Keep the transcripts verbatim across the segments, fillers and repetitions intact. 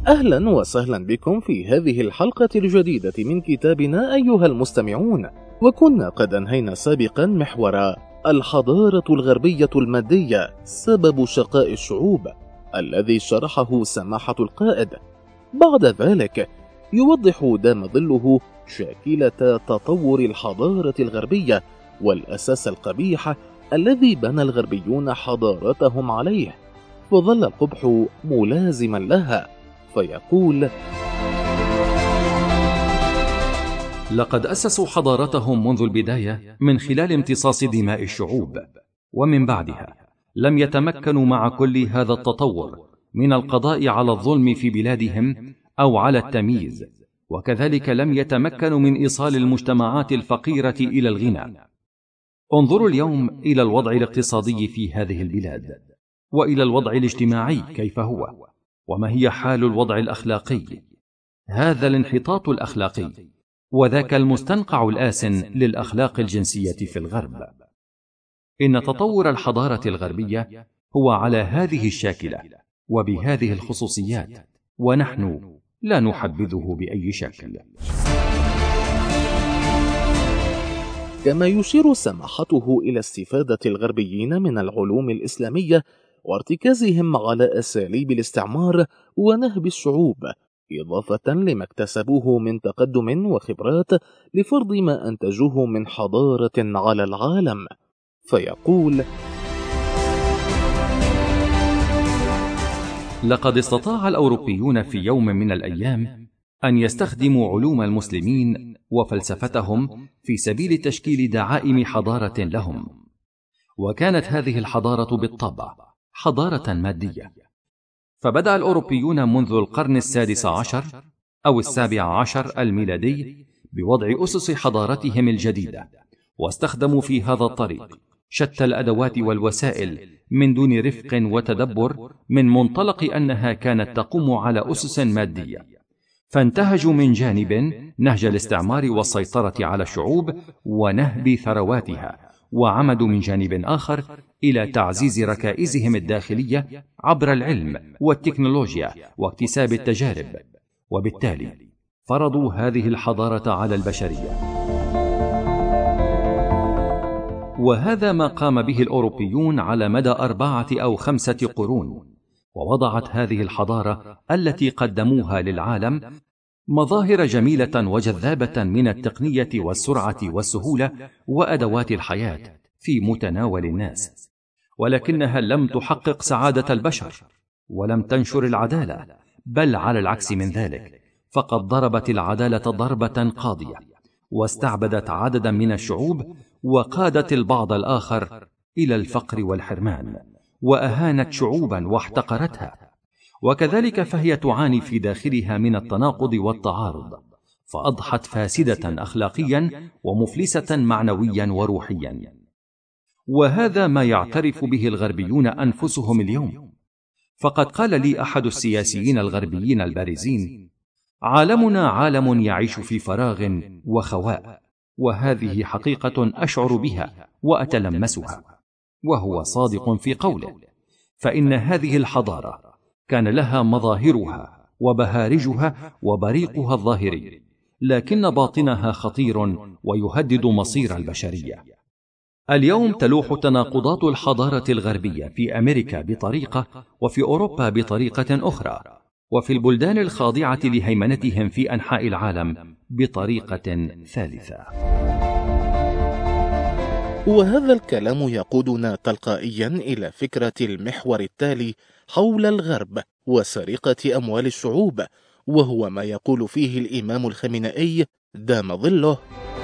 أهلا وسهلا بكم في هذه الحلقة الجديدة من كتابنا أيها المستمعون. وكنا قد أنهينا سابقا محور الحضارة الغربية المادية سبب شقاء الشعوب، الذي شرحه سماحة القائد. بعد ذلك يوضح دام ظله شاكلة تطور الحضارة الغربية والأساس القبيح الذي بنى الغربيون حضارتهم عليه، وظل القبح ملازما لها. فيقول: لقد أسسوا حضارتهم منذ البداية من خلال امتصاص دماء الشعوب، ومن بعدها لم يتمكنوا مع كل هذا التطور من القضاء على الظلم في بلادهم أو على التمييز، وكذلك لم يتمكنوا من إيصال المجتمعات الفقيرة إلى الغنى. انظروا اليوم إلى الوضع الاقتصادي في هذه البلاد، وإلى الوضع الاجتماعي كيف هو، وما هي حال الوضع الأخلاقي. هذا الانحطاط الأخلاقي، وذاك المستنقع الآسن للأخلاق الجنسية في الغرب. إن تطور الحضارة الغربية هو على هذه الشاكلة وبهذه الخصوصيات، ونحن لا نحبذه بأي شكل. كما يشير سماحته إلى استفادة الغربيين من العلوم الإسلامية وارتكازهم على أساليب الاستعمار ونهب الشعوب، إضافة لما اكتسبوه من تقدم وخبرات لفرض ما أنتجوه من حضارة على العالم. فيقول: لقد استطاع الأوروبيون في يوم من الأيام أن يستخدموا علوم المسلمين وفلسفتهم في سبيل تشكيل دعائم حضارة لهم، وكانت هذه الحضارة بالطبع حضارة مادية. فبدأ الأوروبيون منذ القرن السادس عشر أو السابع عشر الميلادي بوضع أسس حضارتهم الجديدة، واستخدموا في هذا الطريق شتى الأدوات والوسائل من دون رفق وتدبر، من منطلق أنها كانت تقوم على أسس مادية. فانتهجوا من جانب نهج الاستعمار والسيطرة على الشعوب ونهب ثرواتها، وعمدوا من جانب آخر إلى تعزيز ركائزهم الداخلية عبر العلم والتكنولوجيا واكتساب التجارب، وبالتالي فرضوا هذه الحضارة على البشرية. وهذا ما قام به الأوروبيون على مدى أربعة أو خمسة قرون، ووضعت هذه الحضارة التي قدموها للعالم مظاهر جميلة وجذابة من التقنية والسرعة والسهولة وأدوات الحياة في متناول الناس، ولكنها لم تحقق سعادة البشر ولم تنشر العدالة، بل على العكس من ذلك، فقد ضربت العدالة ضربة قاضية، واستعبدت عددا من الشعوب، وقادت البعض الآخر إلى الفقر والحرمان، وأهانت شعوبا واحتقرتها. وكذلك فهي تعاني في داخلها من التناقض والتعارض، فأضحت فاسدة أخلاقيا ومفلسة معنويا وروحيا. وهذا ما يعترف به الغربيون أنفسهم اليوم. فقد قال لي أحد السياسيين الغربيين البارزين: عالمنا عالم يعيش في فراغ وخواء، وهذه حقيقة أشعر بها وأتلمسها. وهو صادق في قوله، فإن هذه الحضارة كان لها مظاهرها وبهارجها وبريقها الظاهري، لكن باطنها خطير ويهدد مصير البشرية. اليوم تلوح تناقضات الحضارة الغربية في أمريكا بطريقة، وفي أوروبا بطريقة أخرى، وفي البلدان الخاضعة لهيمنتهم في أنحاء العالم بطريقة ثالثة. وهذا الكلام يقودنا تلقائيا إلى فكرة المحور التالي حول الغرب وسرقة أموال الشعوب، وهو ما يقول فيه الإمام الخامنئي دام ظله: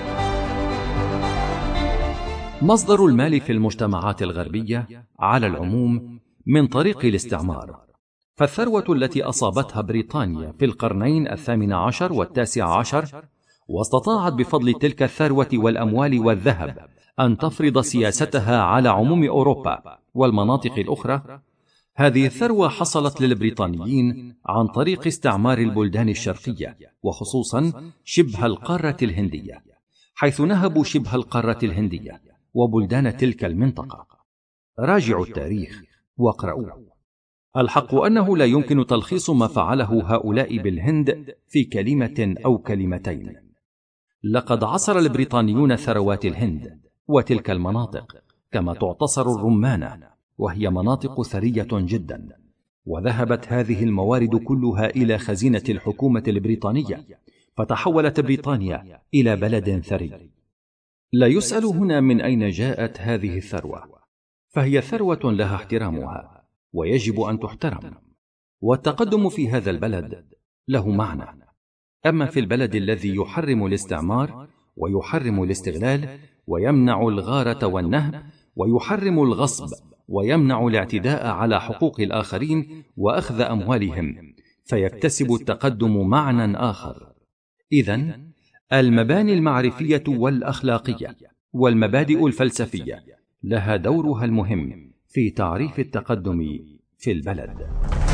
مصدر المال في المجتمعات الغربية على العموم من طريق الاستعمار. فالثروة التي أصابتها بريطانيا في القرنين الثامن عشر والتاسع عشر، واستطاعت بفضل تلك الثروة والأموال والذهب أن تفرض سياستها على عموم أوروبا والمناطق الأخرى، هذه الثروة حصلت للبريطانيين عن طريق استعمار البلدان الشرقية، وخصوصا شبه القارة الهندية، حيث نهبوا شبه القارة الهندية وبلدان تلك المنطقة. راجعوا التاريخ واقرأوه. الحق أنه لا يمكن تلخيص ما فعله هؤلاء بالهند في كلمة أو كلمتين. لقد عصر البريطانيون ثروات الهند وتلك المناطق، كما تعتصر الرمانة، وهي مناطق ثرية جدا، وذهبت هذه الموارد كلها إلى خزينة الحكومة البريطانية، فتحولت بريطانيا إلى بلد ثري. لا يسأل هنا من أين جاءت هذه الثروة، فهي ثروة لها احترامها ويجب أن تحترم، والتقدم في هذا البلد له معنى. أما في البلد الذي يحرم الاستعمار ويحرم الاستغلال ويمنع الغارة والنهب ويحرم الغصب ويمنع الاعتداء على حقوق الآخرين وأخذ أموالهم، فيكتسب التقدم معنى آخر. إذن المباني المعرفية والأخلاقية والمبادئ الفلسفية لها دورها المهم في تعريف التقدم في البلد.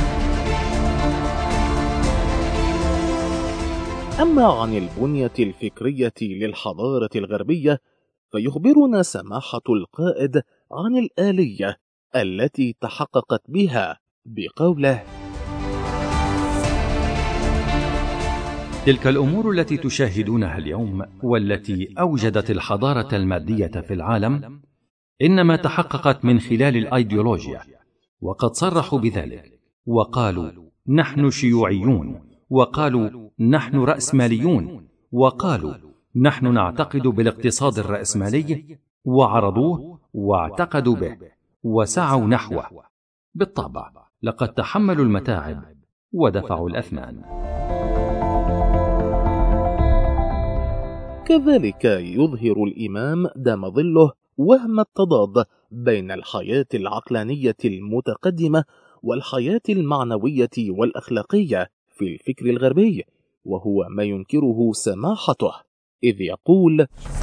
أما عن البنية الفكرية للحضارة الغربية، فيخبرنا سماحة القائد عن الآلية التي تحققت بها بقوله: تلك الأمور التي تشاهدونها اليوم والتي أوجدت الحضارة المادية في العالم إنما تحققت من خلال الأيديولوجيا، وقد صرحوا بذلك وقالوا نحن شيوعيون، وقالوا نحن رأسماليون، وقالوا نحن نعتقد بالاقتصاد الرأسمالي، وعرضوه واعتقدوا به وسعوا نحوه. بالطبع لقد تحملوا المتاعب ودفعوا الأثمان. كذلك يظهر الإمام دام ظله وهم التضاد بين الحياة العقلانية المتقدمة والحياة المعنوية والأخلاقية في الفكر الغربي، وهو ما ينكره سماحته، إذ يقول: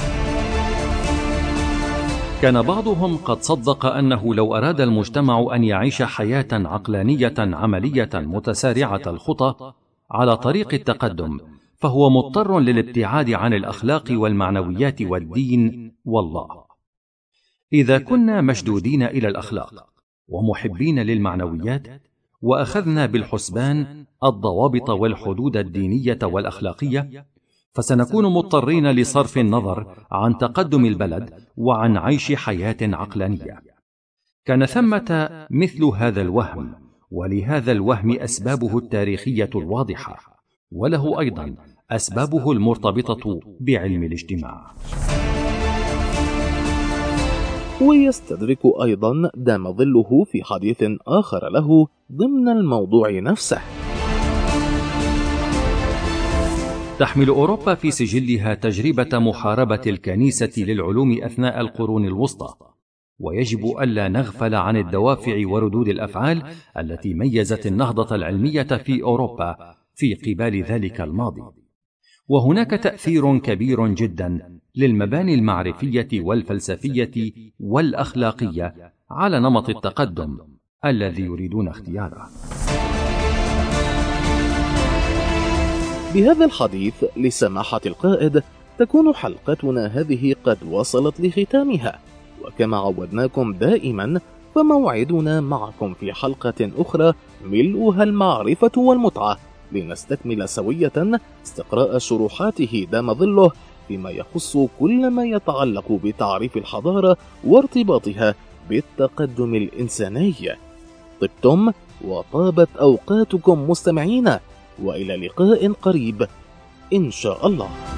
كان بعضهم قد صدق أنه لو أراد المجتمع أن يعيش حياة عقلانية عملية متسارعة الخطى على طريق التقدم، فهو مضطر للابتعاد عن الأخلاق والمعنويات والدين والله. إذا كنا مشدودين إلى الأخلاق ومحبين للمعنويات، وأخذنا بالحسبان الضوابط والحدود الدينية والأخلاقية، فسنكون مضطرين لصرف النظر عن تقدم البلد وعن عيش حياة عقلانية. كان ثمة مثل هذا الوهم، ولهذا الوهم أسبابه التاريخية الواضحة، وله أيضا أسبابه المرتبطة بعلم الاجتماع. ويستدرك أيضا دام ظله في حديث آخر له ضمن الموضوع نفسه: تحمل أوروبا في سجلها تجربة محاربة الكنيسة للعلوم أثناء القرون الوسطى، ويجب ألا نغفل عن الدوافع وردود الأفعال التي ميزت النهضة العلمية في أوروبا في قبال ذلك الماضي. وهناك تأثير كبير جدا للمباني المعرفية والفلسفية والأخلاقية على نمط التقدم الذي يريدون اختياره. بهذا الحديث لسماحة القائد تكون حلقتنا هذه قد وصلت لختامها، وكما عودناكم دائما فموعدنا معكم في حلقة أخرى ملؤها المعرفة والمتعة، لنستكمل سوية استقراء شروحاته دام ظله فيما يخص كل ما يتعلق بتعريف الحضارة وارتباطها بالتقدم الإنساني. طبتم وطابت أوقاتكم مستمعين، وإلى لقاء قريب إن شاء الله.